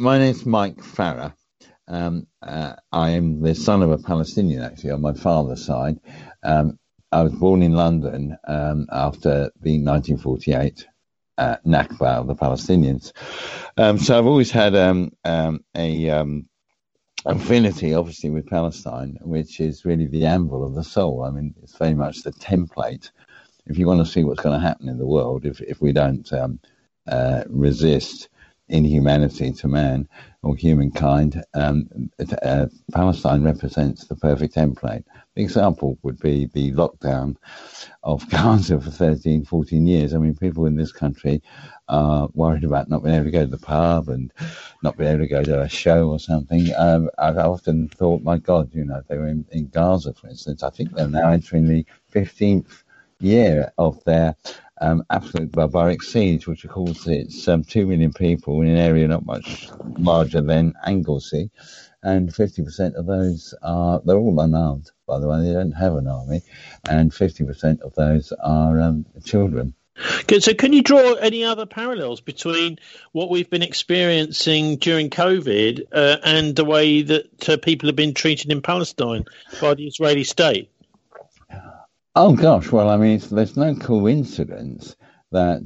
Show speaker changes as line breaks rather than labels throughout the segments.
My name's Mike Farah. I am the son of a Palestinian, actually, on my father's side. I was born in London after the 1948 Nakba of the Palestinians. So I've always had a affinity, obviously, with Palestine, which is really the anvil of the soul. I mean, it's very much the template. If you want to see what's going to happen in the world, if we don't resist inhumanity to man or humankind, Palestine represents the perfect template. The example would be the lockdown of Gaza for 13, 14 years. I mean, people in this country are worried about not being able to go to the pub and not being able to go to a show or something. I've often thought, my God, if they were in Gaza, for instance, I think they're now entering the 15th year of their absolute barbaric siege, which of course it's 2 million people in an area not much larger than Anglesey, and 50% of those they're all unarmed, by the way, they don't have an army, and 50% of those are children.
Good. So can you draw any other parallels between what we've been experiencing during COVID and the way that people have been treated in Palestine by the Israeli state?
Oh gosh, well, I mean, there's no coincidence that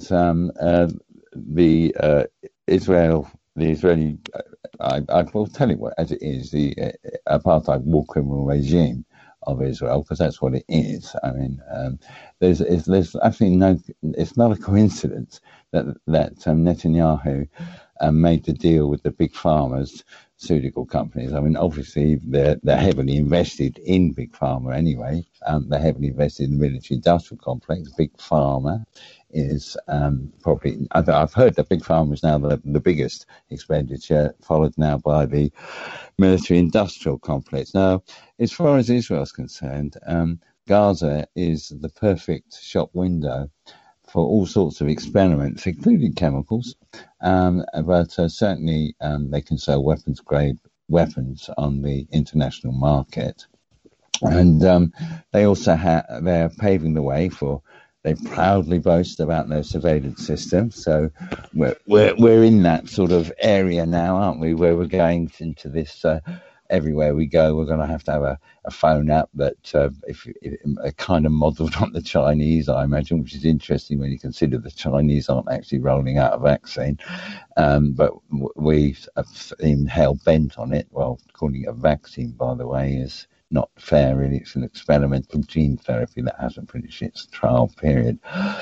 the Israeli, I will tell you what as it is, the apartheid war criminal regime of Israel, because that's what it is. I mean, there's actually it's not a coincidence that Netanyahu made the deal with the big pharmaceutical companies. I mean, obviously they're heavily invested in Big Pharma anyway. They're heavily invested in the military-industrial complex. Big Pharma is probably, I've heard that Big Pharma is now the biggest expenditure, followed now by the military-industrial complex. Now, as far as Israel is concerned, Gaza is the perfect shop window for all sorts of experiments, including chemicals, but certainly they can sell weapons-grade weapons on the international market. And they also they're paving the way for, they proudly boast about their surveillance system. So we're in that sort of area now, aren't we, where we're going into this everywhere we go, we're going to have a phone app that if kind of modelled on the Chinese, I imagine, which is interesting when you consider the Chinese aren't actually rolling out a vaccine. But we seem hell-bent on it. Well, calling it a vaccine, by the way, is not fair, really. It's an experimental gene therapy that hasn't finished its trial period.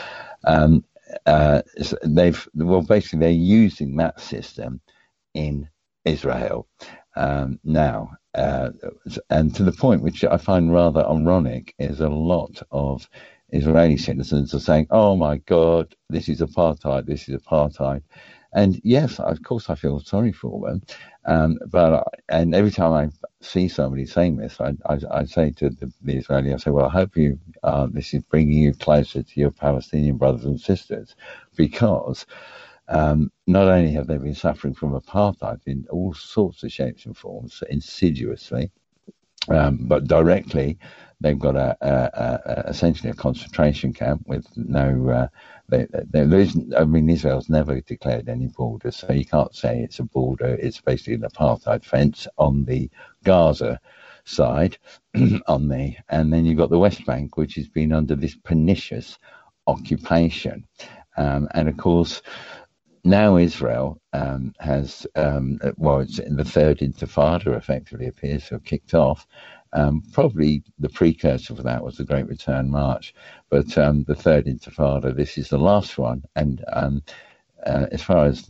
Basically, they're using that system in Israel now, and to the point which I find rather ironic is a lot of Israeli citizens are saying, "Oh my God, this is apartheid! This is apartheid!" And yes, of course, I feel sorry for them. But every time I see somebody saying this, I say to the Israeli, I say, "Well, I hope this is bringing you closer to your Palestinian brothers and sisters, because." Not only have they been suffering from apartheid in all sorts of shapes and forms, insidiously, but directly, they've got essentially a concentration camp with no. There isn't. I mean, Israel's never declared any border, so you can't say it's a border. It's basically an apartheid fence on the Gaza side, and then you've got the West Bank, which has been under this pernicious occupation, and of course. Now Israel has, it's in the third Intifada, effectively appears to have kicked off. Probably the precursor for that was the Great Return March, but the third Intifada, this is the last one. And as far as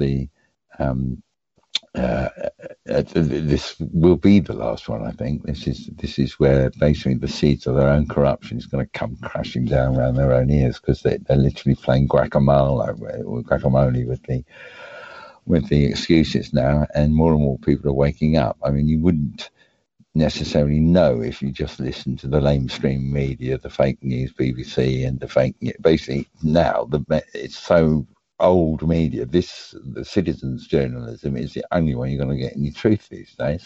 this will be the last one, I think. This is where basically the seeds of their own corruption is going to come crashing down around their own ears, because they're literally playing guacamole with the excuses now, and more people are waking up. I mean, you wouldn't necessarily know if you just listen to the lamestream media, the fake news, BBC, and the fake. Basically, now it's so. Old media, the citizens' journalism is the only way you're going to get any truth these days,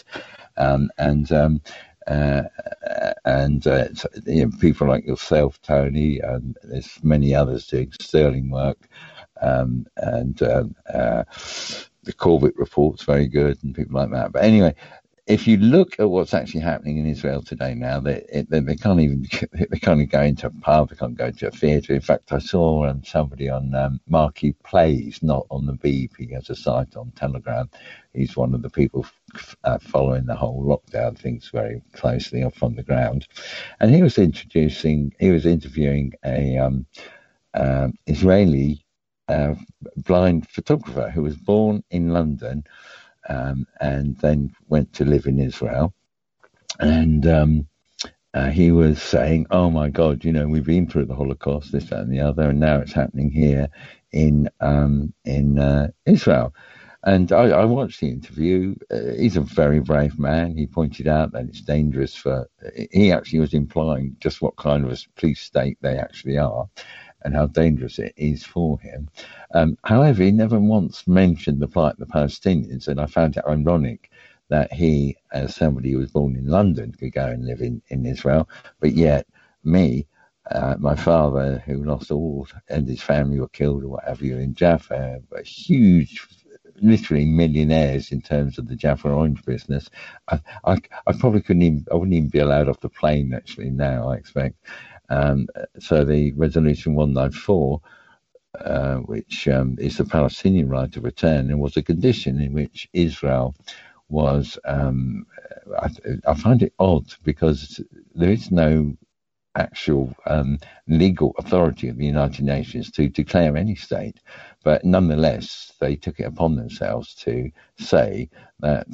people like yourself, Tony, and there's many others doing sterling work, the Corbett report's very good and people like that. But anyway, if you look at what's actually happening in Israel today now, they can't even go into a pub, they can't go to a theatre. In fact, I saw somebody on Marquee Plays, not on the Beeb. He has a site on Telegram. He's one of the people following the whole lockdown things very closely up on the ground, and he was interviewing a Israeli blind photographer who was born in London. And then went to live in Israel. And he was saying, oh, my God, we've been through the Holocaust, this, that, and the other, and now it's happening here in Israel. And I watched the interview. He's a very brave man. He pointed out that it's dangerous he actually was implying just what kind of a police state they actually are, and how dangerous it is for him. However, he never once mentioned the plight of the Palestinians, and I found it ironic that he, as somebody who was born in London, could go and live in Israel, but yet me, my father, who lost all, and his family were killed or whatever, in Jaffa, a huge, literally millionaires in terms of the Jaffa orange business. I probably I wouldn't even be allowed off the plane actually now, I expect. So the Resolution 194, which is the Palestinian right of return, and was a condition in which Israel was, I find it odd because there is no actual legal authority of the United Nations to declare any state, but nonetheless they took it upon themselves to say that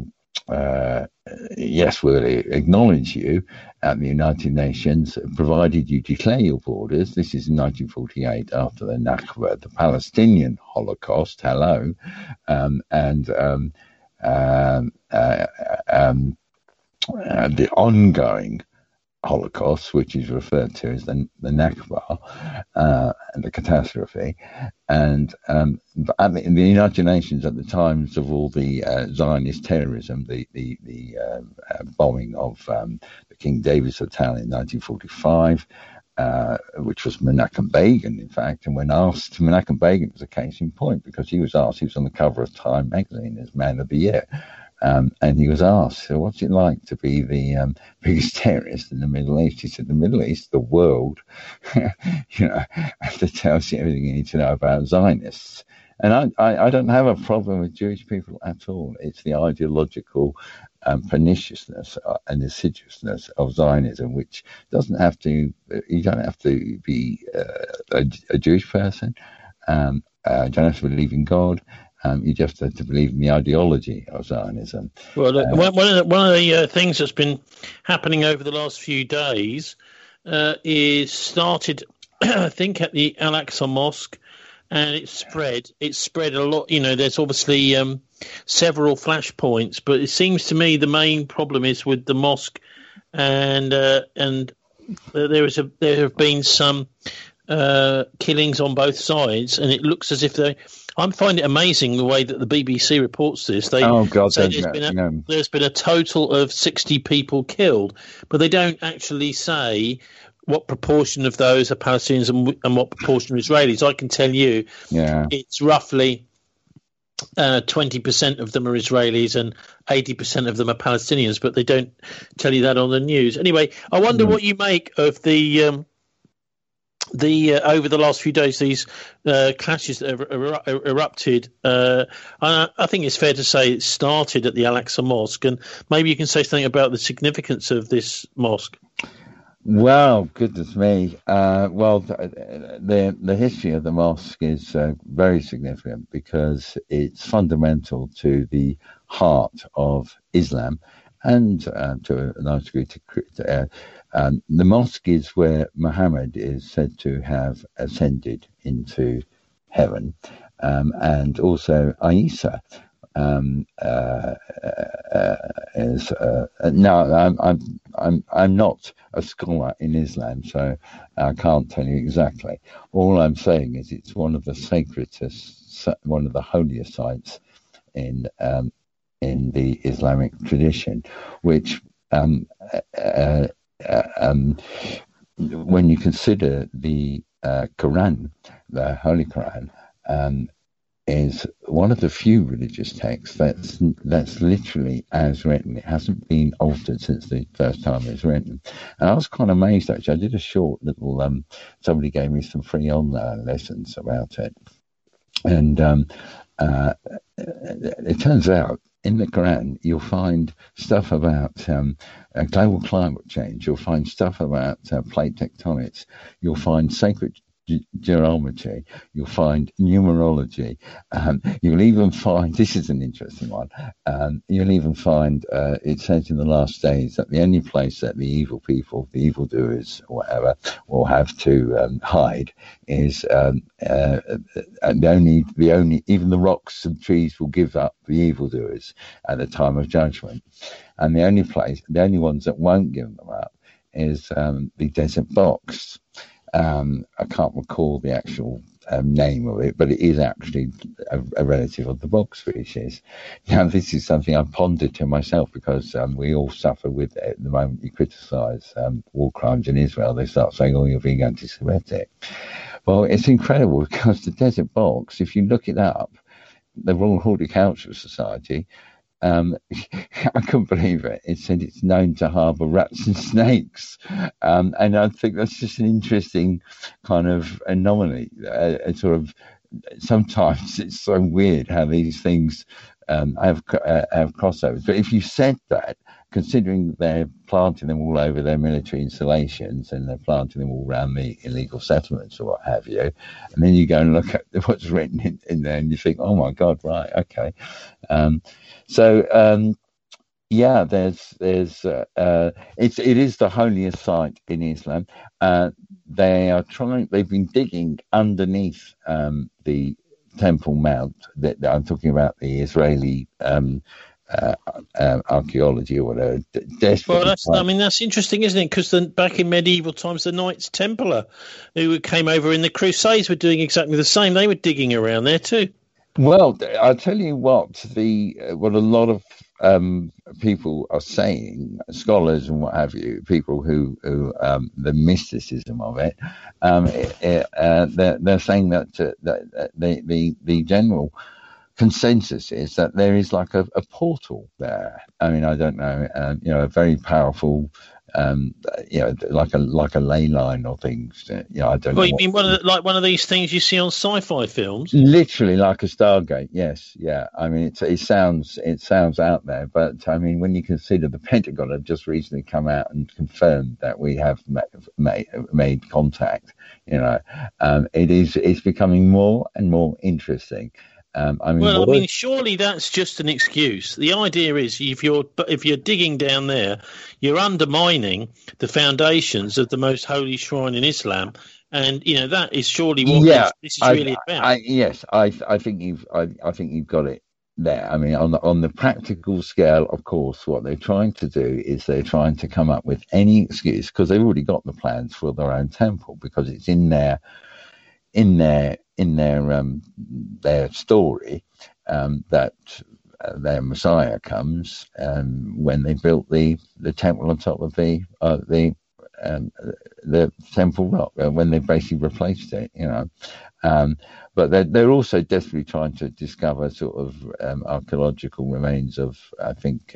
yes, we'll acknowledge you at the United Nations, provided you declare your borders. This is in 1948 after the Nakba, the Palestinian Holocaust, and the ongoing Holocaust, which is referred to as the Nakba, the catastrophe. And at the United Nations, at the times of all the Zionist terrorism, the bombing of the King David's Hotel in 1945, which was Menachem Begin, in fact. And when asked, Menachem Begin was a case in point because he was asked, he was on the cover of Time magazine as Man of the Year. And he was asked, so what's it like to be the biggest terrorist in the Middle East? He said, the Middle East, the world, that tells you everything you need to know about Zionists. And I don't have a problem with Jewish people at all. It's the ideological perniciousness and assiduousness of Zionism, which doesn't have to, you don't have to be a Jewish person, you don't have to believe in God. You just have to believe in the ideology of Zionism.
Well, one of the things that's been happening over the last few days is started, I think, at the Al-Aqsa Mosque, and it's spread a lot. There's obviously several flashpoints, but it seems to me the main problem is with the mosque, and there have been some killings on both sides, and it looks as if I find it amazing the way that the BBC reports this. They say there's been a total of 60 people killed, but they don't actually say what proportion of those are Palestinians and what proportion are Israelis. I can tell you it's roughly 20% of them are Israelis and 80% of them are Palestinians, but they don't tell you that on the news. Anyway, I wonder what you make of the over the last few days, these clashes that have erupted. I think it's fair to say it started at the Al-Aqsa Mosque, and maybe you can say something about the significance of this mosque.
Well, goodness me. The history of the mosque is very significant because it's fundamental to the heart of Islam, and to a large degree the mosque is where Muhammad is said to have ascended into heaven, and also Isa is. Now, I'm not a scholar in Islam, so I can't tell you exactly. All I'm saying is it's one of the sacredest, one of the holiest sites in the Islamic tradition, which when you consider the Quran, the Holy Quran, is one of the few religious texts that's literally as written. It hasn't been altered since the first time it was written. And I was quite amazed, actually. I did a short little, somebody gave me some free online lessons about it. And it turns out in the Quran, you'll find stuff about global climate change. You'll find stuff about plate tectonics. You'll find sacred geometry. You'll find numerology. You'll even find, this is an interesting one, you'll even find, it says in the last days that the only place that the evil people, the evildoers or whatever, will have to hide is the only, even the rocks and trees will give up the evildoers at the time of judgment. And the only ones that won't give them up is the desert box. I can't recall the actual name of it, but it is actually a relative of the box species. Now, this is something I've pondered to myself because we all suffer with it at the moment. You criticise war crimes in Israel, they start saying, oh, you're being anti-Semitic. Well, it's incredible because the desert box, if you look it up, the Royal Horticultural Society, I couldn't believe it. It said it's known to harbour rats and snakes. And I think that's just an interesting kind of anomaly. Sort of, sometimes it's so weird how these things have crossovers. But if you said that, considering they're planting them all over their military installations and they're planting them all around the illegal settlements or what have you, and then you go and look at what's written in there and you think, oh my God, right, okay. Yeah, it is the holiest site in Islam. They've been digging underneath the Temple Mount. That I'm talking about the Israeli archaeology or whatever.
Well, that's interesting, isn't it? Because back in medieval times, the Knights Templar who came over in the Crusades were doing exactly the same. They were digging around there too.
Well, I'll tell you what a lot of people are saying, scholars and what have you, people who the mysticism of it, they're saying that the general consensus is that there is like a portal there. I mean, I don't know, a very powerful, like a ley line or things. I don't know.
Well, you mean one of these things you see on sci-fi films?
Literally like a Stargate. Yes, yeah. I mean, it sounds out there, but I mean, when you consider the Pentagon have just recently come out and confirmed that we have made contact, it's becoming more and more interesting.
Surely that's just an excuse. The idea is if you're digging down there, you're undermining the foundations of the most holy shrine in Islam, and that is surely what this is really about.
I think you've got it there. I mean, on the practical scale, of course, what they're trying to do is they're trying to come up with any excuse because they've already got the plans for their own temple because it's in their story that their Messiah comes when they built the temple on top of the Temple Rock when they basically replaced it, but they're also desperately trying to discover sort of archaeological remains of I think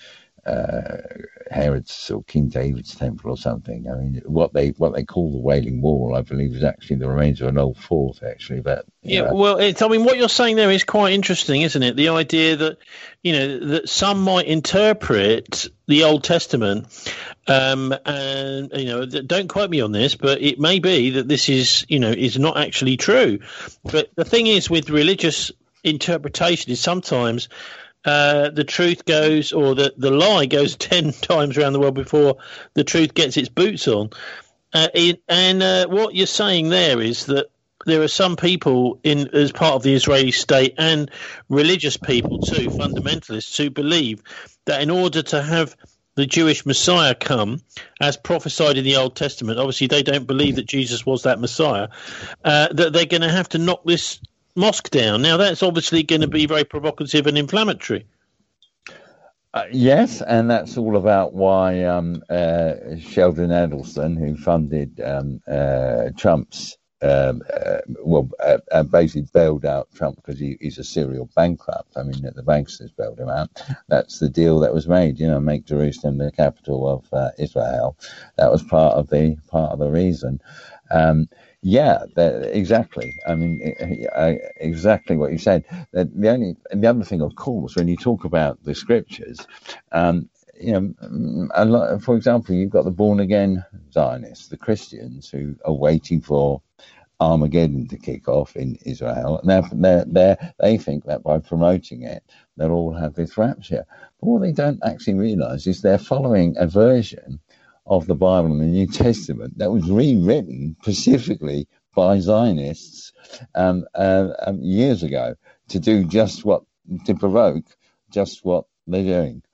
Herod's or King David's temple or something. I mean, what they call the Wailing Wall, I believe, is actually the remains of an old fort, actually. But
what you're saying there is quite interesting, isn't it? The idea that that some might interpret the Old Testament, and don't quote me on this, but it may be that this is not actually true. But the thing is with religious interpretation is sometimes the truth goes, or the lie goes 10 times around the world before the truth gets its boots on. What you're saying there is that there are some people as part of the Israeli state and religious people too, fundamentalists, who believe that in order to have the Jewish Messiah come, as prophesied in the Old Testament, obviously they don't believe that Jesus was that Messiah, that they're going to have to knock this mosque down. Now, that's obviously going to be very provocative and inflammatory.
Yes, and that's all about why Sheldon Adelson, who funded Trump's basically bailed out Trump because he's a serial bankrupt. I mean, the banksters bailed him out. That's the deal that was made. Make Jerusalem the capital of Israel. That was part of the reason. Exactly. I mean, exactly what you said. The other thing, of course, when you talk about the scriptures, a lot. For example, you've got the born again Zionists, the Christians, who are waiting for Armageddon to kick off in Israel, and they think that by promoting it, they'll all have this rapture. But what they don't actually realise is they're following a version of the Bible and the New Testament that was rewritten specifically by Zionists years ago to provoke just what they're doing.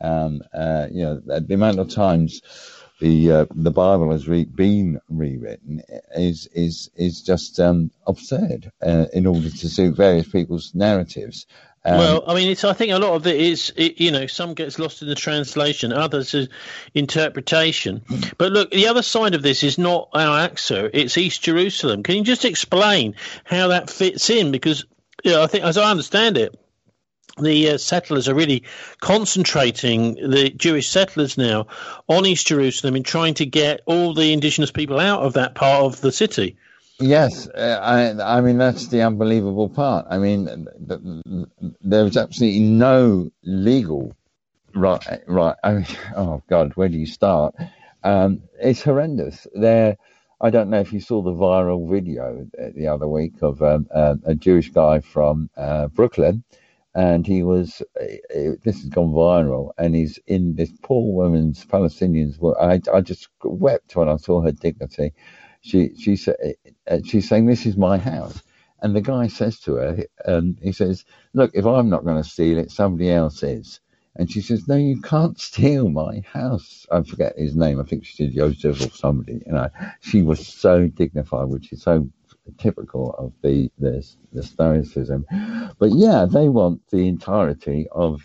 The amount of times the Bible has been rewritten is just absurd in order to suit various people's narratives.
I think a lot of it is, some gets lost in the translation, others is interpretation. But look, the other side of this is not Al-Aqsa, it's East Jerusalem. Can you just explain how that fits in? Because, I think, as I understand it, the settlers are really concentrating, the Jewish settlers now, on East Jerusalem in trying to get all the indigenous people out of that part of the city.
Yes, I mean, that's the unbelievable part. I mean, there's absolutely no legal right. I mean, oh, God, where do you start? It's horrendous. I don't know if you saw the viral video the other week of a Jewish guy from Brooklyn. And he was, this has gone viral, and he's in this poor woman's Palestinians. I just wept when I saw her dignity. She's saying, "This is my house," and the guy says to her, he says, "Look, if I'm not going to steal it, somebody else is." And she says, "No, you can't steal my house." I forget his name. I think she said Joseph or somebody. She was so dignified, which is so typical of the Stoicism. But yeah, they want the entirety of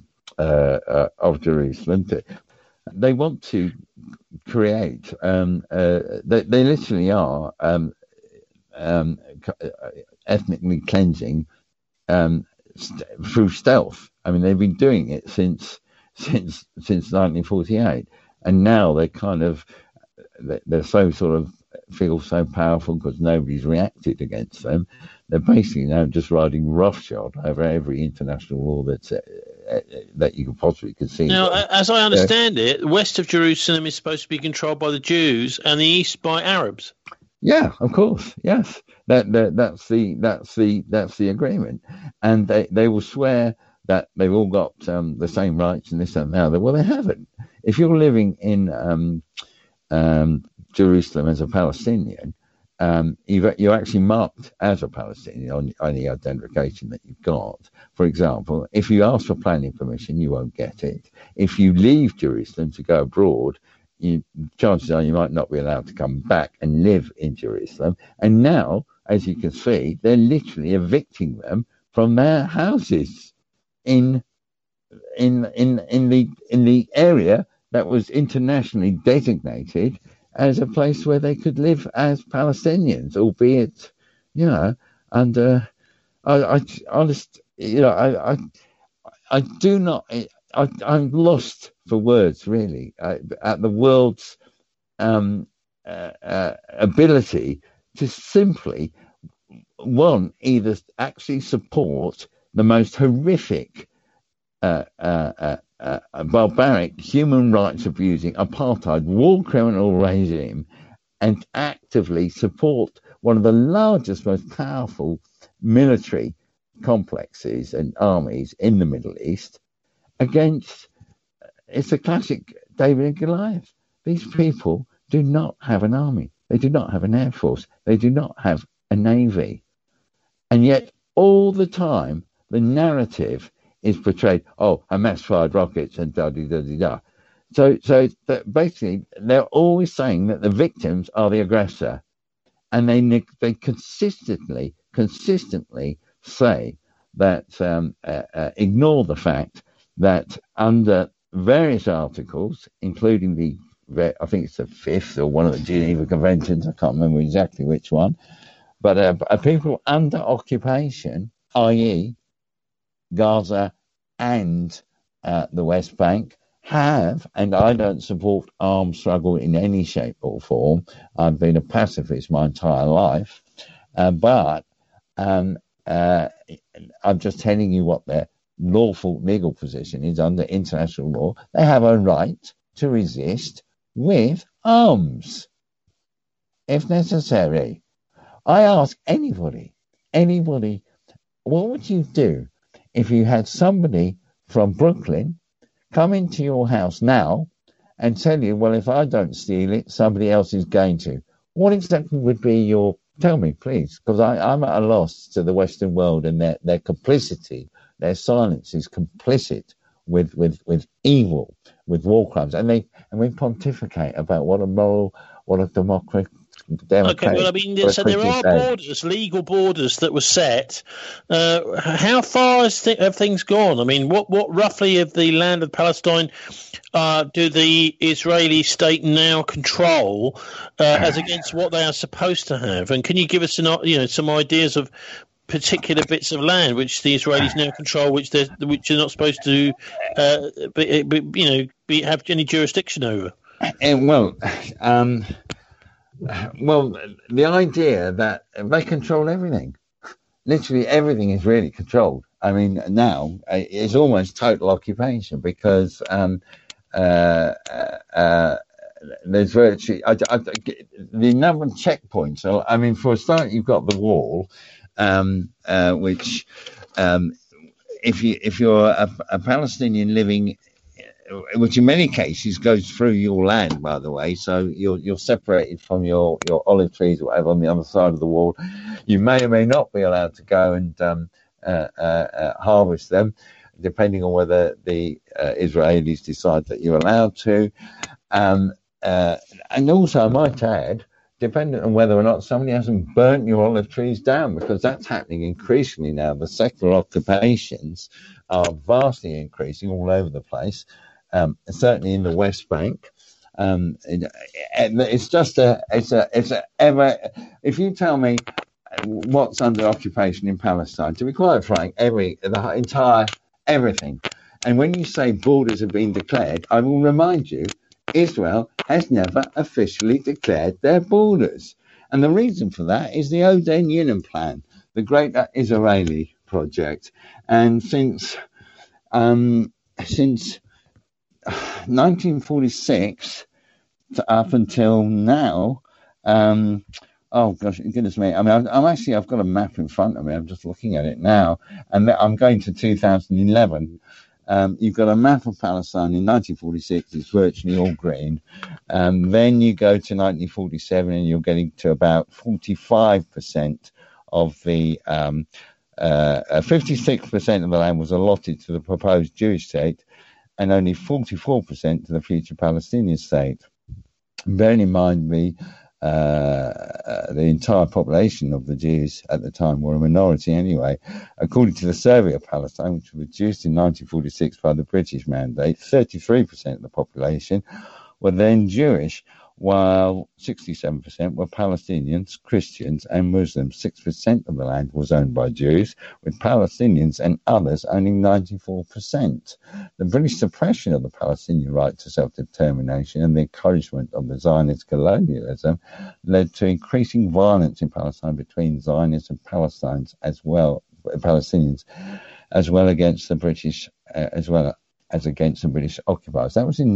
Jerusalem. They want to create. They literally are ethnically cleansing through stealth. I mean, they've been doing it since 1948, and now they're so sort of feel so powerful because nobody's reacted against them. They're basically now just riding roughshod over every international law that you could possibly conceive.
Now, as I understand it, west of Jerusalem is supposed to be controlled by the Jews and the east by Arabs.
Yeah, of course. Yes, that's the agreement, and they will swear that they've all got the same rights and this and that. Well, they haven't. If you're living in Jerusalem as a Palestinian, you're actually marked as a Palestinian on the identification that you've got. For example, if you ask for planning permission, you won't get it. If you leave Jerusalem to go abroad, chances are you might not be allowed to come back and live in Jerusalem. And now, as you can see, they're literally evicting them from their houses in the area that was internationally designated as a place where they could live as Palestinians, albeit, under. I'm lost for words, really, at the world's ability to simply, either actually support the most horrific, barbaric, human rights abusing, apartheid, war criminal regime, and actively support one of the largest, most powerful military complexes and armies in the Middle East against, it's a classic David and Goliath. These people do not have an army. They do not have an air force. They do not have a navy. And yet all the time, the narrative is portrayed, Hamas fired rockets and da-da-da-da-da. So basically, they're always saying that the victims are the aggressor. And they consistently say that, ignore the fact that under various articles, including I think it's the 5th or one of the Geneva Conventions, I can't remember exactly which one, But people under occupation, i.e., Gaza and the West Bank, have, and I don't support armed struggle in any shape or form. I've been a pacifist my entire life, but I'm just telling you what their lawful legal position is under international law. They have a right to resist with arms, if necessary. I ask anybody, what would you do if you had somebody from Brooklyn come into your house now and tell you, well, if I don't steal it, somebody else is going to? What exactly would be your... Tell me, please, because I'm at a loss to the Western world and their complicity. Their silence is complicit with evil, with war crimes. And we pontificate about what a democratic...
Okay, well, I mean, so there are borders, legal borders that were set. How far have things gone? I mean, what roughly of the land of Palestine do the Israeli state now control as against what they are supposed to have? And can you give us some ideas of particular bits of land which the Israelis now control, which are not supposed to have any jurisdiction over?
Well, the idea that they control everything, literally everything is really controlled. I mean, now it's almost total occupation because there's virtually the number of checkpoints. I mean, for a start, you've got the wall, which if you're a Palestinian living, which in many cases goes through your land, by the way, so you're separated from your olive trees or whatever on the other side of the wall. You may or may not be allowed to go and harvest them, depending on whether the Israelis decide that you're allowed to. And also, I might add, depending on whether or not somebody hasn't burnt your olive trees down, because that's happening increasingly now. The secular occupations are vastly increasing all over the place. Certainly in the West Bank, it's just if you tell me what's under occupation in Palestine, to be quite frank, everything. And when you say borders have been declared, I will remind you, Israel has never officially declared their borders, and the reason for that is the Oden Yinon Plan, the great Israeli project, and since 1946 up until now, oh gosh, goodness me! I mean, I've got a map in front of me. I'm just looking at it now, and I'm going to 2011. You've got a map of Palestine in 1946. It's virtually all green. Then you go to 1947, and you're getting to about 45% of the 56% of the land was allotted to the proposed Jewish state, and only 44% to the future Palestinian state. Bearing in mind the entire population of the Jews at the time were a minority anyway. According to the Survey of Palestine, which was produced in 1946 by the British Mandate, 33% of the population were then Jewish, while 67% were Palestinians, Christians and Muslims. 6% of the land was owned by Jews, with Palestinians and others owning 94%. The British suppression of the Palestinian right to self-determination and the encouragement of the Zionist colonialism led to increasing violence in Palestine between Zionists and Palestinians as well against the British as well as against the British occupiers. That was in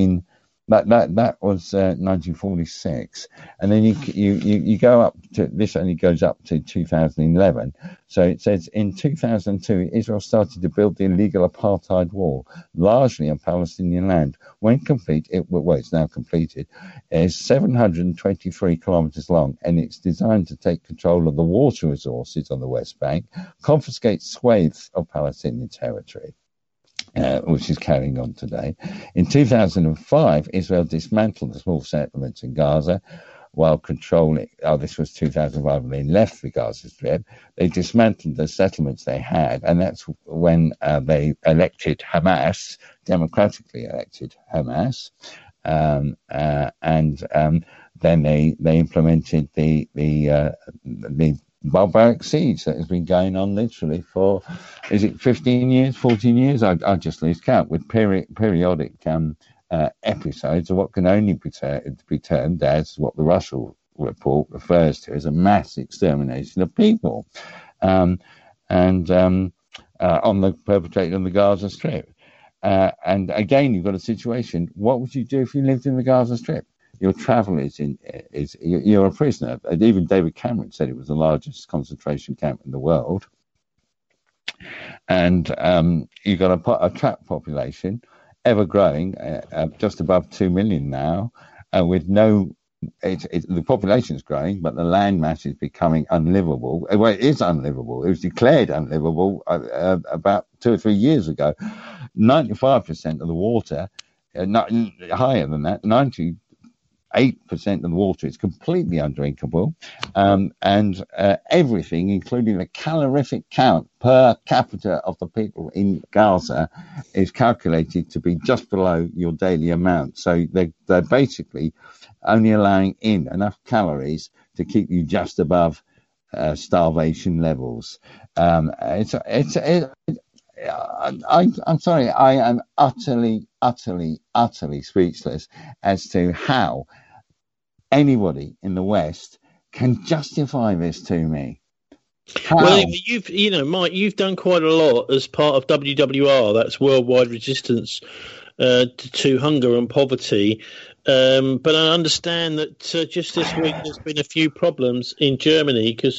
1946, and then you go up to this. Only goes up to 2011. So it says in 2002, Israel started to build the illegal apartheid wall, largely on Palestinian land. When complete, it's now completed. It's 723 kilometers long, and it's designed to take control of the water resources on the West Bank, confiscate swathes of Palestinian territory, which is carrying on today. In 2005, Israel dismantled the small settlements in Gaza while controlling... this was 2005 when they left the Gaza Strip. They dismantled the settlements they had, and that's when they elected Hamas, democratically elected Hamas, then they implemented the barbaric siege that has been going on literally for, is it 15 years, 14 years? I just lose count, with periodic episodes of what can only be termed as what the Russell report refers to as a mass extermination of people, perpetrated on the Gaza Strip. And again, you've got a situation. What would you do if you lived in the Gaza Strip? Your travel you're a prisoner. Even David Cameron said it was the largest concentration camp in the world. And you've got a trapped population, ever growing, just above 2 million now, with no. The population is growing, but the land mass is becoming unlivable. Well, it is unlivable. It was declared unlivable about 2 or 3 years ago. 95% of the water, not higher than that, 98% of the water is completely undrinkable, and everything, including the calorific count per capita of the people in Gaza, is calculated to be just below your daily amount. So they're basically only allowing in enough calories to keep you just above starvation levels. I'm sorry, I am utterly speechless as to how anybody in the West can justify this to me. How?
Well, Mike, you've done quite a lot as part of WWR, that's Worldwide Resistance to Hunger and Poverty. But I understand that just this week there's been a few problems in Germany because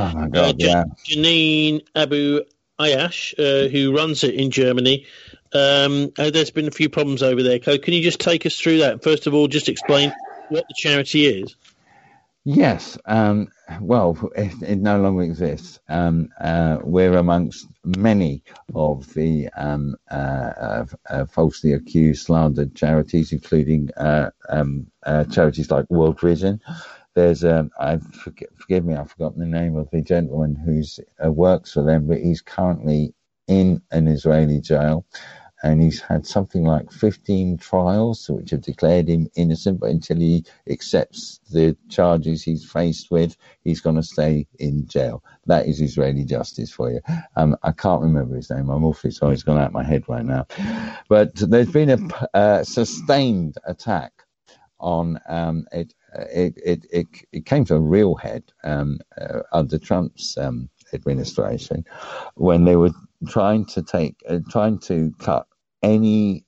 Janine Abu Ayash, who runs it in Germany, there's been a few problems over there. Can you just take us through that? First of all, just explain what the charity is.
Yes. Well, it no longer exists. We're amongst many of the falsely accused, slandered charities, including charities like World Vision. There's forgive me, I've forgotten the name of the gentleman who's works for them, but he's currently in an Israeli jail. And he's had something like 15 trials which have declared him innocent, but until he accepts the charges he's faced with, he's going to stay in jail. That is Israeli justice for you. I can't remember his name. I'm awfully sorry. It's gone out of my head right now. But there's been a sustained attack on it. It came to a real head under Trump's administration, when they were trying to cut any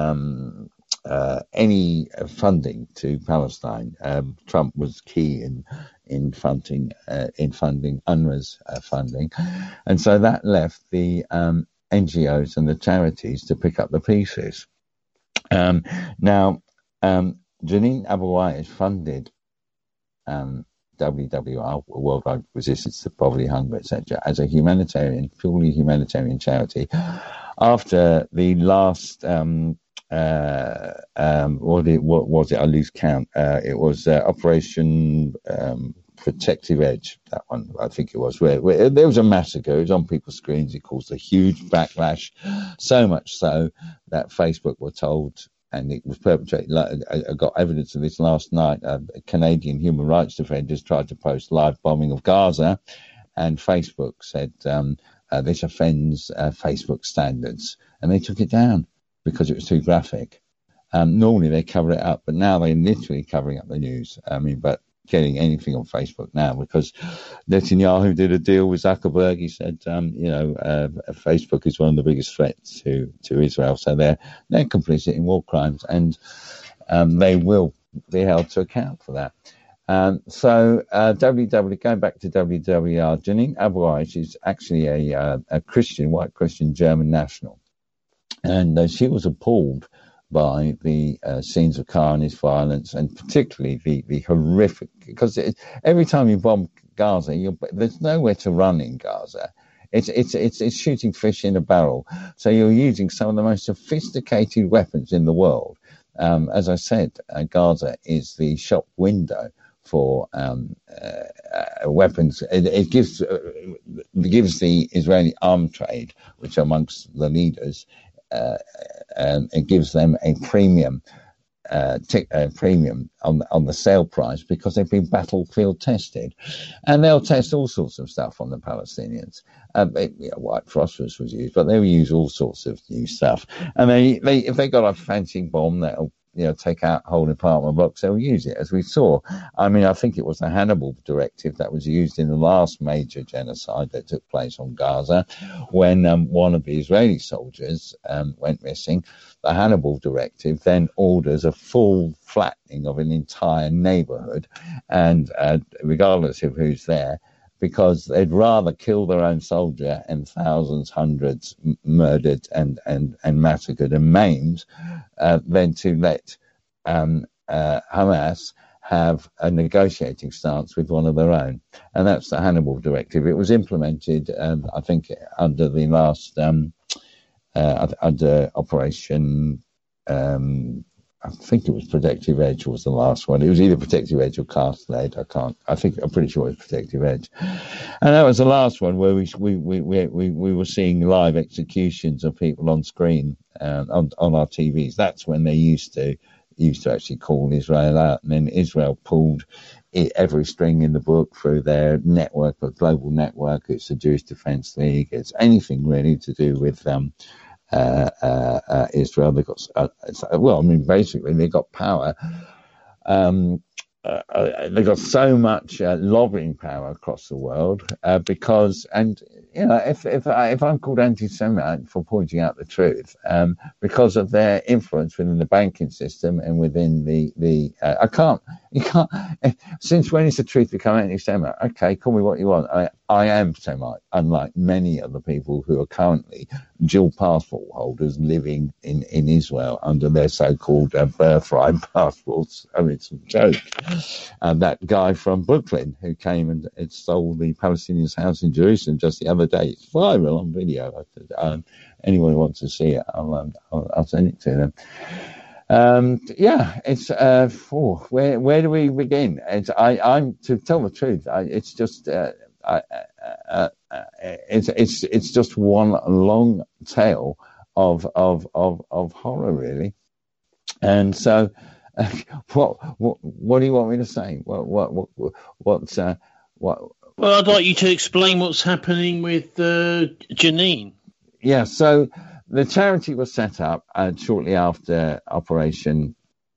funding to Palestine. Trump was key in funding UNRWA's funding, and so that left the NGOs and the charities to pick up the pieces. Now, Janine Abu Ayash funded WWR, Worldwide Resistance to Poverty, Hunger, etc., as a purely humanitarian charity. After the last, what was it? I lose count. It was Operation Protective Edge. That one, I think it was. Where there was a massacre. It was on people's screens. It caused a huge backlash, so much so that Facebook were told. And it was perpetrated. I got evidence of this last night. Canadian human rights defenders tried to post live bombing of Gaza, and Facebook said this offends Facebook standards, and they took it down because it was too graphic. Normally they cover it up, but now they're literally covering up the news. But getting anything on Facebook now, because Netanyahu did a deal with Zuckerberg. He said, Facebook is one of the biggest threats to Israel, so they're complicit in war crimes, and they will be held to account for that. Going back to WWR, Janine Abu Ayash is actually a white Christian German national, and she was appalled by the scenes of carnage, violence, and particularly the horrific, because every time you bomb Gaza, there's nowhere to run in Gaza. It's shooting fish in a barrel. So you're using some of the most sophisticated weapons in the world. As I said, Gaza is the shop window for weapons. It gives the Israeli arms trade, which are amongst the leaders, and it gives them a premium premium on the sale price because they've been battlefield tested, and they'll test all sorts of stuff on the Palestinians. White phosphorus was used, but they'll use all sorts of new stuff. And if they got a fancy bomb that'll take out whole apartment blocks, they'll use it, as we saw. I mean, I think it was the Hannibal Directive that was used in the last major genocide that took place on Gaza, when one of the Israeli soldiers went missing. The Hannibal Directive then orders a full flattening of an entire neighborhood, and regardless of who's there, because they'd rather kill their own soldier and thousands, hundreds murdered and massacred and maimed than to let Hamas have a negotiating stance with one of their own. And that's the Hannibal Directive. It was implemented, I think, under the last, under Operation, I think it was Protective Edge was the last one. It was either Protective Edge or Cast Lead. I'm pretty sure it was Protective Edge. And that was the last one where we were seeing live executions of people on screen, on our TVs. That's when they used to actually call Israel out. And then Israel pulled every string in the book through their network, a global network. It's the Jewish Defense League. It's anything really to do with Israel. They got basically they got power. They got so much lobbying power across the world because, and if I'm called anti-Semite for pointing out the truth, because of their influence within the banking system and within you can't. Since when is the truth become anti-Semite? Okay, call me what you want. I am Semite, unlike many of the people who are currently dual passport holders living in Israel under their so-called birthright passports. I mean, it's a joke. And that guy from Brooklyn who came and stole the Palestinians' house in Jerusalem just the other day. It's viral on video. Anyone who wants to see it, I'll send it to them. It's where do we begin? I'm to tell the truth. It's just it's just one long tale of horror, really. And so, what do you want me to say? What?
Well, I'd like you to explain what's happening with Jenin.
Yeah. So the charity was set up shortly after Operation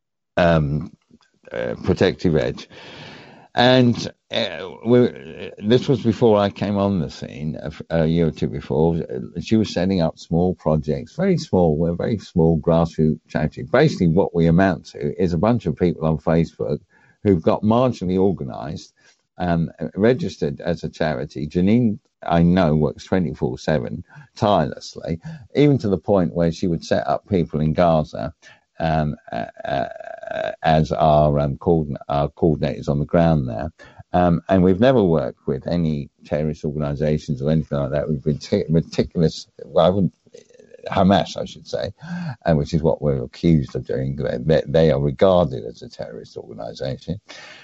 Protective Edge. And this was before I came on the scene, a year or two before. She was setting up small projects, very small grassroots charity. Basically, what we amount to is a bunch of people on Facebook who've got marginally organised, registered as a charity. Jenin, I know, works 24/7, tirelessly, even to the point where she would set up people in Gaza as our coordinators on the ground there. And we've never worked with any terrorist organisations or anything like that. We've been meticulous. Hamas, I should say, and which is what we're accused of doing. They are regarded as a terrorist organisation.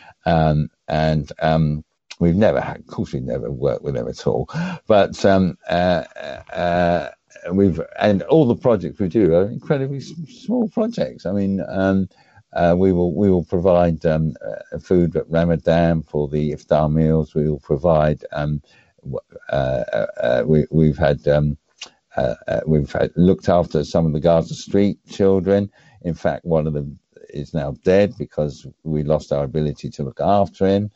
We've never had, of course, we've never worked with them at all. But and all the projects we do are incredibly small projects. I mean, we will provide food at Ramadan for the iftar meals. We will provide. We've had looked after some of the Gaza Street children. In fact, one of them is now dead because we lost our ability to look after him.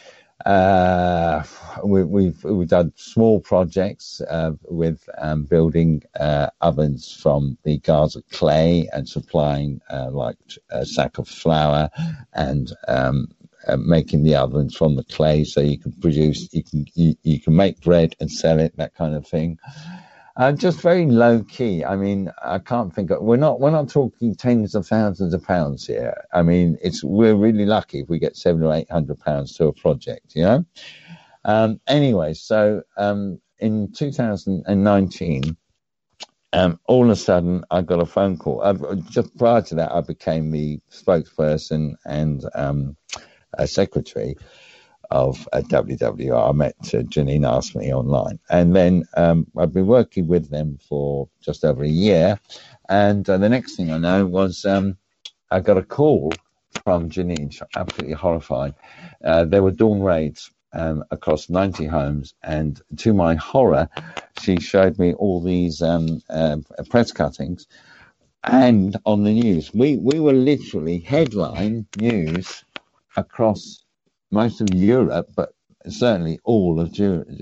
We've done small projects with building ovens from the Gaza clay and supplying like a sack of flour and making the ovens from the clay so you can produce, you can make bread and sell it, that kind of thing. Just very low key. I mean, I can't think of, we're not talking tens of thousands of pounds here. I mean, we're really lucky if we get £700 or £800 to a project, you know? Anyway, so, in 2019, all of a sudden I got a phone call. Just prior to that, I became the spokesperson and, secretary of WWR. I met Jenin, asked me online, and then I've been working with them for just over a year, and the next thing I know was I got a call from Janine, absolutely horrified. There were dawn raids across 90 homes, and to my horror, she showed me all these press cuttings. And on the news, we were literally headline news across most of Europe, but certainly all of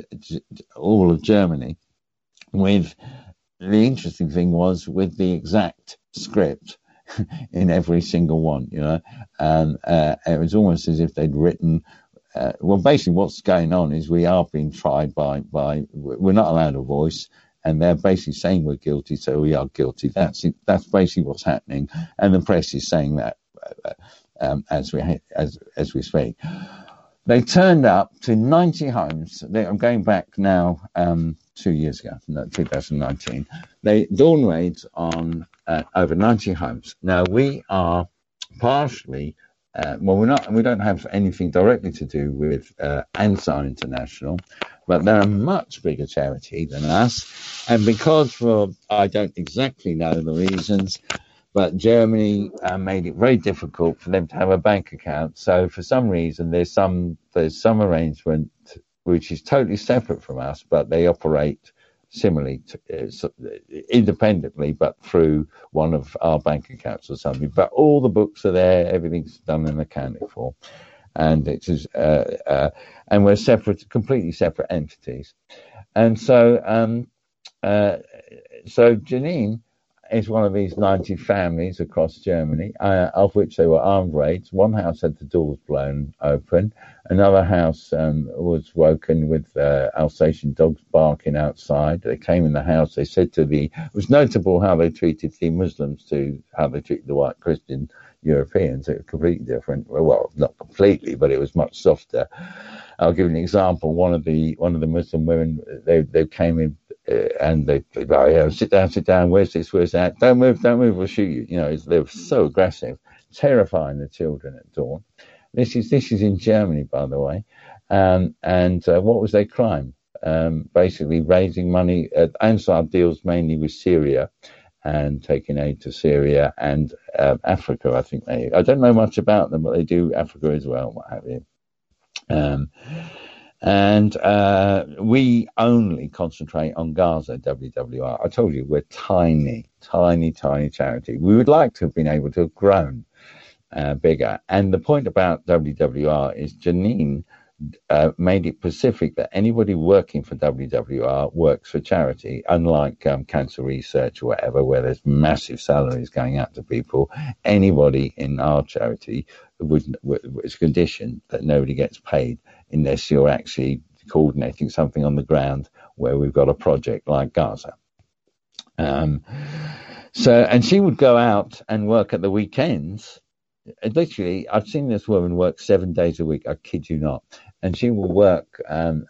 Germany. With the interesting thing was with the exact script in every single one, it was almost as if they'd written. Well, basically, what's going on is we are being tried by we're not allowed a voice. And they're basically saying we're guilty, so we are guilty. That's basically what's happening, and the press is saying that as we speak. They turned up to 90 homes. I'm going back now 2 years ago, 2019. They dawn raids on over 90 homes. Now we are partially. We don't have anything directly to do with Ansar International, but they're a much bigger charity than us. And because I don't exactly know the reasons, but Germany made it very difficult for them to have a bank account. So for some reason, there's some arrangement which is totally separate from us, but they operate similarly, independently, but through one of our bank accounts or something. But all the books are there, everything's done and accounted for, and it is, and we're completely separate entities. And so, so Janine is one of these 90 families across Germany, of which there were armed raids. One house had the doors blown open. Another house was woken with Alsatian dogs barking outside. They came in the house. They said it was notable how they treated the Muslims to how they treated the white Christian Europeans. It was completely different. Well, not completely, but it was much softer. I'll give you an example. One of the Muslim women, they came in and they sit down. Where's this? Where's that? Don't move. We'll shoot you. They were so aggressive, terrifying the children at dawn. This is in Germany, by the way. And what was their crime? Basically raising money. Ansar deals mainly with Syria and taking aid to Syria and Africa. I think I don't know much about them, but they do Africa as well, what have you. And we only concentrate on Gaza, WWR. I told you, we're tiny charity. We would like to have been able to have grown bigger. And the point about WWR is Janine made it specific that anybody working for WWR works for charity, unlike cancer research or whatever, where there's massive salaries going out to people. Anybody in our charity it's a condition that nobody gets paid unless you're actually coordinating something on the ground where we've got a project like Gaza. And she would go out and work at the weekends. Literally, I've seen this woman work 7 days a week. I kid you not. And she will work an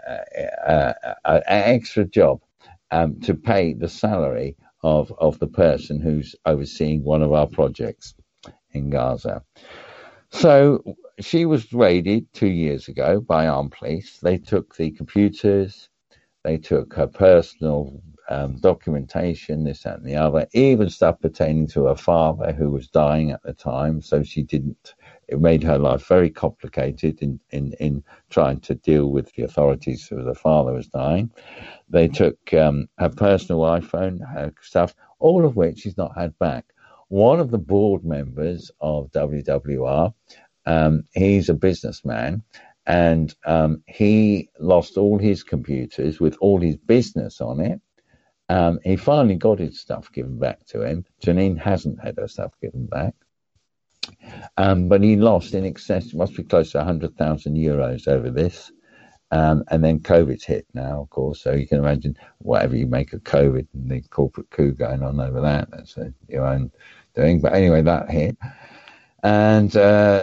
extra job to pay the salary of the person who's overseeing one of our projects in Gaza. So she was raided 2 years ago by armed police. They took the computers, they took her personal documentation, this, that, and the other, even stuff pertaining to her father who was dying at the time. So it made her life very complicated in trying to deal with the authorities who her father was dying. They took her personal iPhone, her stuff, all of which she's not had back. One of the board members of WWR, he's a businessman, and he lost all his computers with all his business on it. He finally got his stuff given back to him. Janine hasn't had her stuff given back. But he lost in excess, must be close to 100,000 euros over this. And then COVID's hit now, of course, so you can imagine whatever you make of COVID and the corporate coup going on over that. That's your own doing. But anyway, that hit. And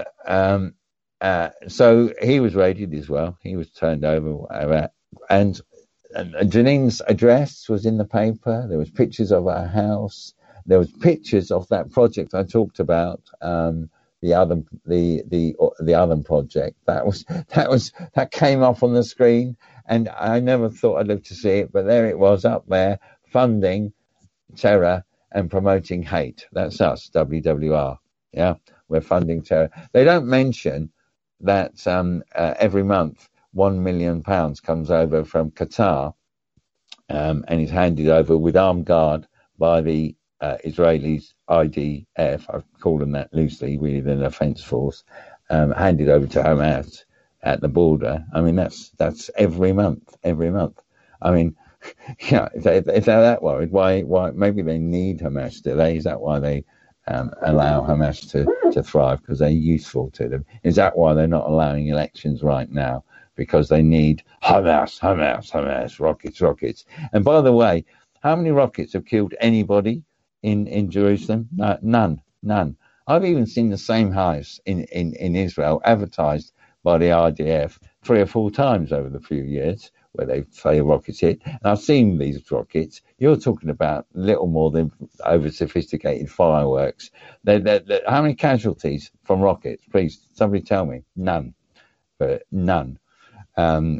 so he was raided as well. He was turned over, whatever. And Janine's address was in the paper. There was pictures of her house. There was pictures of that project I talked about, the other project. That came up on the screen, and I never thought I'd live to see it, but there it was up there, funding terror and promoting hate. That's us, WWR. Yeah, we're funding terror. They don't mention that every month £1 million comes over from Qatar and is handed over with armed guard by the Israelis, IDF, I call them that loosely, really the defence force, handed over to Hamas at the border. I mean, that's every month. I mean, yeah, if they're that worried, why maybe they need Hamas, do they? Is that why they allow Hamas to thrive? Because they're useful to them. Is that why they're not allowing elections right now? Because they need Hamas, rockets. And by the way, how many rockets have killed anybody in Jerusalem? None. I've even seen the same house in Israel advertised by the IDF 3 or 4 times over the few years where they say rockets hit. And I've seen these rockets. You're talking about little more than over sophisticated fireworks. How many casualties from rockets? Please, somebody tell me. None. None.
Can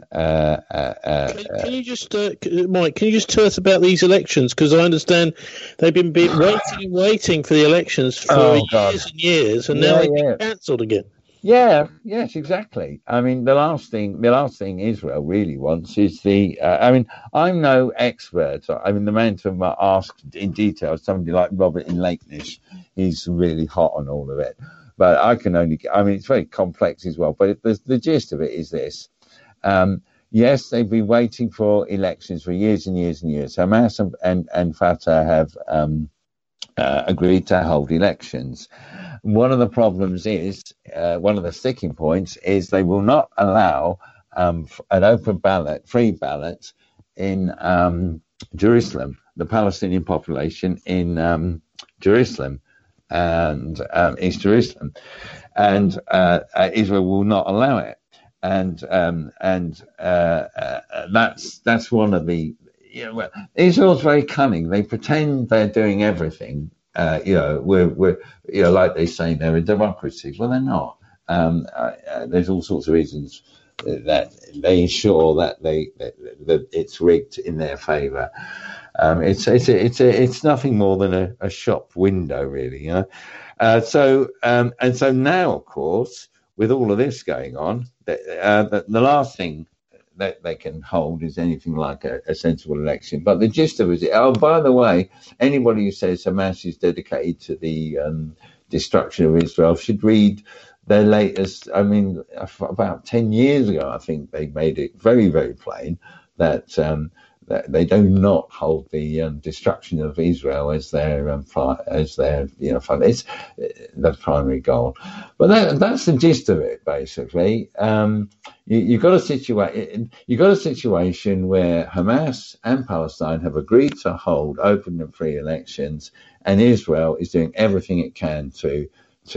you just, Mike? Can you just tell us about these elections? Because I understand they've been waiting for the elections for years and years, and now they've been cancelled again.
Yes, exactly. I mean, the last thing Israel really wants is I'm no expert. I mean, the man to ask in detail, somebody like Robert in Lakeness, he's really hot on all of it. But it's very complex as well. But the gist of it is this. Yes, they've been waiting for elections for years and years and years. Hamas and Fatah have agreed to hold elections. One of the problems is, one of the sticking points is they will not allow an open ballot, free ballot in Jerusalem, the Palestinian population in Jerusalem and East Jerusalem. And Israel will not allow it. And that's one of the, Israel's very cunning. They pretend they're doing everything. We're like they say they're a democracy. Well, they're not. There's all sorts of reasons that they ensure that that it's rigged in their favour. It's nothing more than a shop window, really. So now, of course, with all of this going on, the last thing that they can hold is anything like a sensible election. But the gist of it is, by the way, anybody who says Hamas is dedicated to the destruction of Israel should read their latest, about 10 years ago, I think they made it very, very plain that they do not hold the destruction of Israel as their it's the primary goal. But that's the gist of it, basically. You've got a situation where Hamas and Palestine have agreed to hold open and free elections, and Israel is doing everything it can to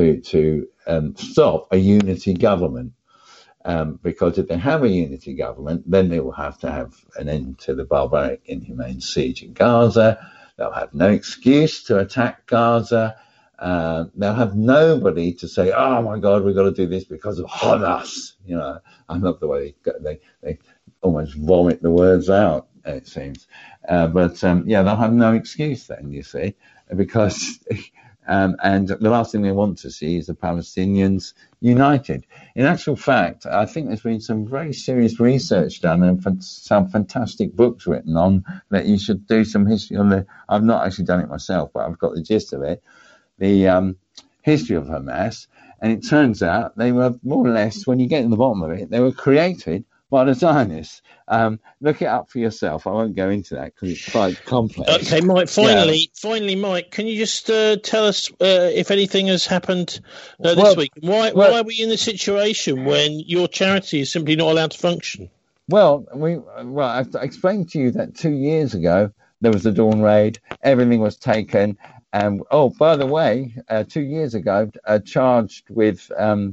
stop a unity government. Because if they have a unity government, then they will have to have an end to the barbaric, inhumane siege in Gaza. They'll have no excuse to attack Gaza. They'll have nobody to say, "Oh my God, we've got to do this because of Hamas." I love the way they almost vomit the words out. It seems, but they'll have no excuse then. You see, because. And the last thing they want to see is the Palestinians united. In actual fact, I think there's been some very serious research done and some fantastic books written on that you should do some history on. I've not actually done it myself, but I've got the gist of it. The history of Hamas. And it turns out they were more or less, when you get to the bottom of it, they were created by the Zionists. Look it up for yourself. I won't go into that because it's quite complex.
Okay, Mike. Finally, Mike, can you just tell us if anything has happened this week? Why are we in the situation when your charity is simply not allowed to function?
Well, I explained to you that 2 years ago there was the Dawn raid. Everything was taken. And by the way, 2 years ago, charged with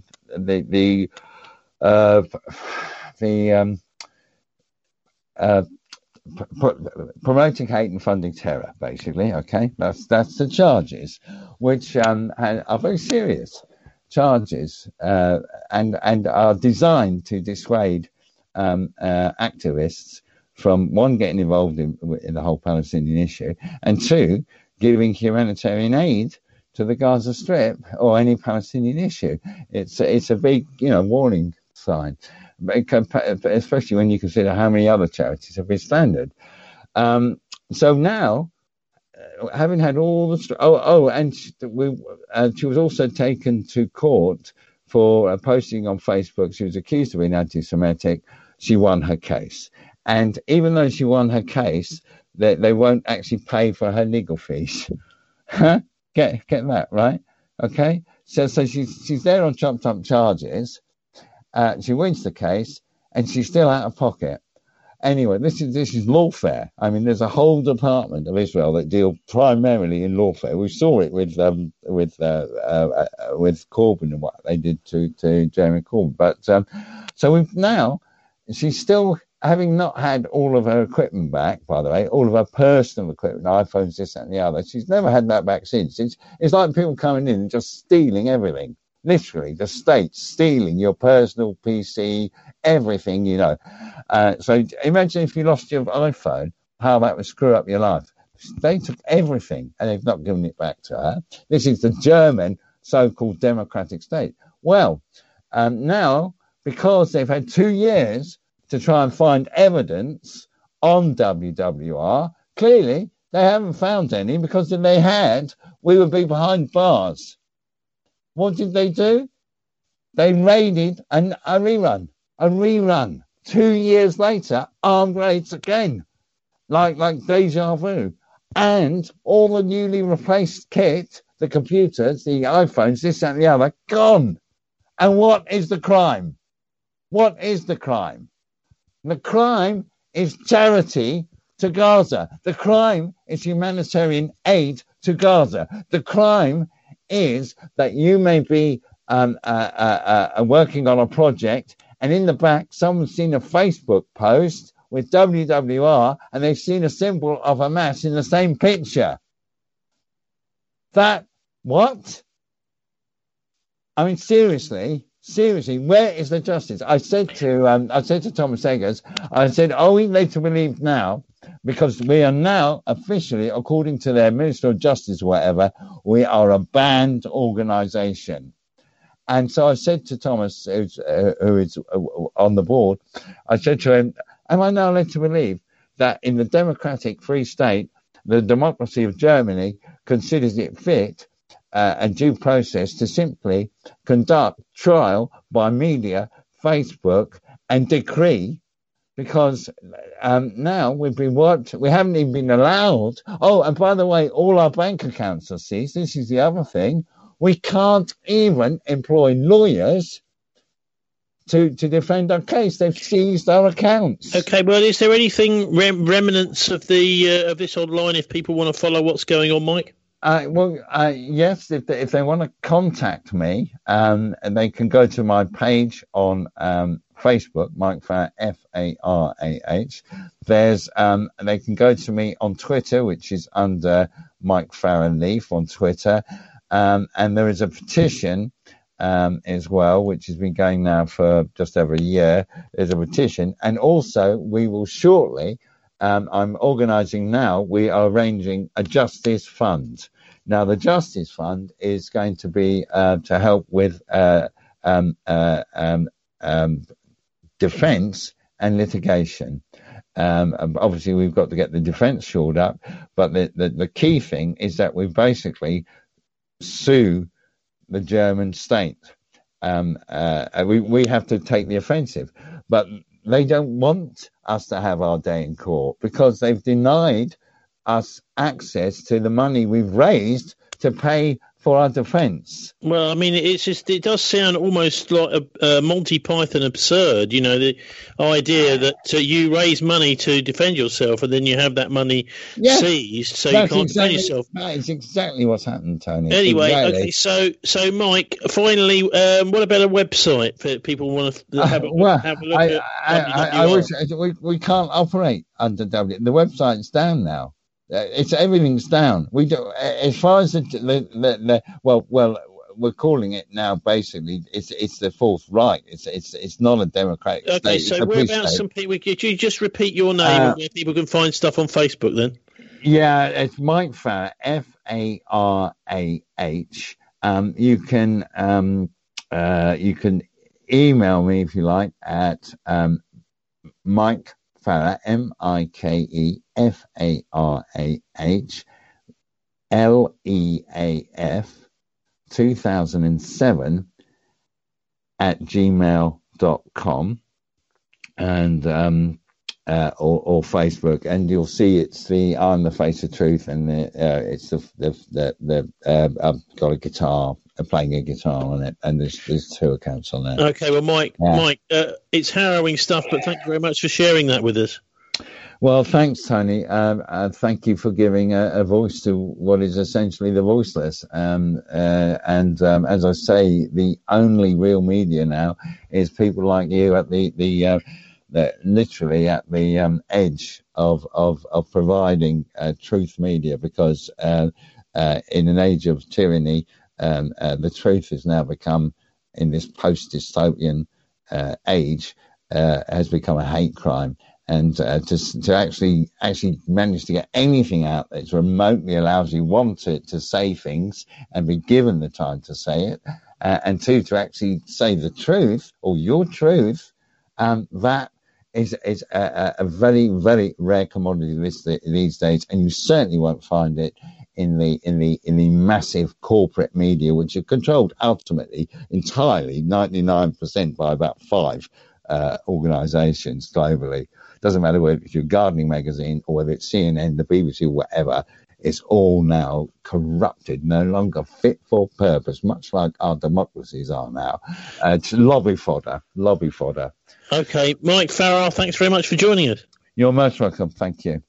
promoting hate and funding terror, basically. Okay, that's the charges, which are very serious charges and are designed to dissuade activists from, one, getting involved in the whole Palestinian issue, and two, giving humanitarian aid to the Gaza Strip or any Palestinian issue. It's a big, warning sign, especially when you consider how many other charities have been standard. So now, having had all the and she was also taken to court for posting on Facebook. She was accused of being anti-Semitic. She won her case, and even though she won her case, they won't actually pay for her legal fees. Get that right? Okay. So she's there on trumped up charges. She wins the case, and she's still out of pocket. Anyway, this is lawfare. I mean, there's a whole department of Israel that deal primarily in lawfare. We saw it with Corbyn and what they did to Jeremy Corbyn. But so she's still, having not had all of her equipment back, by the way, all of her personal equipment, iPhones, this, that, and the other. She's never had that back since. It's like people coming in and just stealing everything. Literally, the state stealing your personal PC, everything, So imagine if you lost your iPhone, how that would screw up your life. They took everything, and they've not given it back to her. This is the German so-called democratic state. Well, now, because they've had 2 years to try and find evidence on WWR, clearly they haven't found any, because if they had, we would be behind bars. What did they do? They raided a rerun. 2 years later, armed raids again, like deja vu. And all the newly replaced kit, the computers, the iPhones, this, that, and the other, gone. And what is the crime? What is the crime? The crime is charity to Gaza. The crime is humanitarian aid to Gaza. The crime is that you may be working on a project, and in the back someone's seen a Facebook post with WWR and they've seen a symbol of Hamas in the same picture. What? I mean, seriously, where is the justice? I said to Thomas Eggers, I said, are we led to believe now, because we are now officially, according to their Minister of Justice or whatever, we are a banned organisation. And so I said to Thomas, who is on the board, I said to him, am I now led to believe that in the democratic free state, the democracy of Germany considers it fit and due process to simply conduct trial by media, Facebook, and decree? Because now we've been watched, we haven't even been allowed. Oh, and by the way, all our bank accounts are seized. This is the other thing. We can't even employ lawyers to defend our case. They've seized our accounts.
Okay, well, is there anything remnants of of this online if people want to follow what's going on, Mike?
Yes, if they want to contact me, and they can go to my page on Facebook, Mike Farah, Farah. There's they can go to me on Twitter, which is under Mike Farah Leaf on Twitter, and there is a petition as well, which has been going now for just over a year. There's a petition, and also we will shortly. I'm organising now. We are arranging a justice fund. Now, the justice fund is going to be to help with defence and litigation. Obviously, we've got to get the defence shored up, but the key thing is that we basically sue the German state. We have to take the offensive, but they don't want us to have our day in court because they've denied us access to the money we've raised to pay for our defence.
Well, I mean, it does sound almost like a Monty Python absurd, the idea that you raise money to defend yourself and then you have that money seized so you can't defend yourself.
That is exactly what's happened, Tony.
Anyway, okay, so Mike, finally, what about a website for people who want to have a look at?
I wish we can't operate under W. The website's down now. Everything's down. We do, as far as we're calling it now. Basically, it's the Fourth Reich. It's not a democratic state.
Okay, so whereabouts some people? Could you just repeat your name and where people can find stuff on Facebook then?
Yeah, it's Mike Farah, Farah. You can email me if you like at Mike Farah, MikeFarah, 2007 at gmail.com, and or Facebook, and you'll see it's the I'm the Face of Truth, and it's the I've got a guitar, playing a guitar on it, and there's two accounts on there.
Okay, well, Mike, it's harrowing stuff, but thank you very much for sharing that with us.
Well, thanks, Tony. Thank you for giving a voice to what is essentially the voiceless. And as I say, the only real media now is people like you at the literally at the edge of providing truth media, because in an age of tyranny, the truth has now become, in this post-dystopian age, has become a hate crime. And to actually manage to get anything out that remotely allows you, one, to say things and be given the time to say it, and two, to actually say the truth or your truth, that is a very, very rare commodity these days, and you certainly won't find it in the massive corporate media, which are controlled ultimately entirely 99% by about 5 organisations globally. Doesn't matter whether it's your gardening magazine or whether it's CNN, the BBC, or whatever. It's all now corrupted, no longer fit for purpose, much like our democracies are now. It's lobby fodder.
Okay, Mike Farah, thanks very much for joining us.
You're most welcome. Thank you.